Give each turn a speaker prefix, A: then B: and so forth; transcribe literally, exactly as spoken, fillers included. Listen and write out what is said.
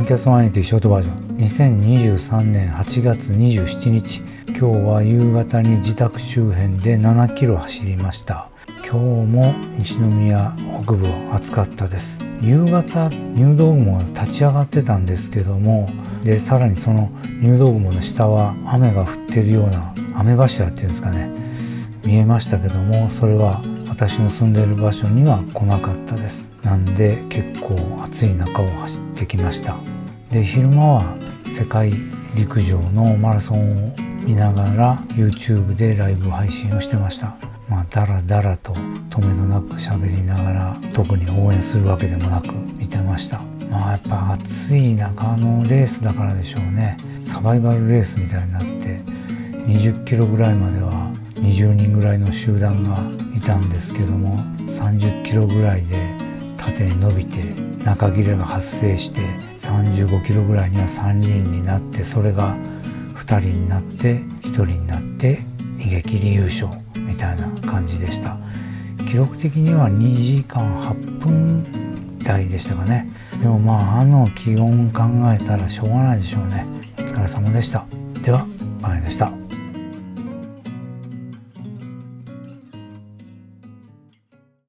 A: キャストワンエイティーショートバージョンにせんにじゅうさんねんはちがつにじゅうしちにち、今日は夕方に自宅周辺でななキロ走りました。今日も西宮北部は暑かったです。夕方入道雲が立ち上がってたんですけども、でさらにその入道雲の下は雨が降ってるような雨柱っていうんですかね、見えましたけども、それは私の住んでいる場所には来なかったです。なんで結構暑い中を走ってきました。で昼間は世界陸上のマラソンを見ながら YouTube でライブ配信をしてました。まあだらだらと止めどなく喋りながら、特に応援するわけでもなく見てました。まあやっぱ暑い中のレースだからでしょうね。サバイバルレースみたいになって、にじゅっキロぐらいまではにじゅうにんぐらいの集団がいたんですけども、さんじゅっキロぐらいで縦に伸びて中切れが発生して、さんじゅうごキロぐらいにはさんにんになって、それがふたりになってひとりになって逃げ切り優勝みたいな感じでした。記録的にはにじかんはっぷん台でしたかね。でもまああの気温考えたらしょうがないでしょうね。お疲れ様でした。では、あれでした。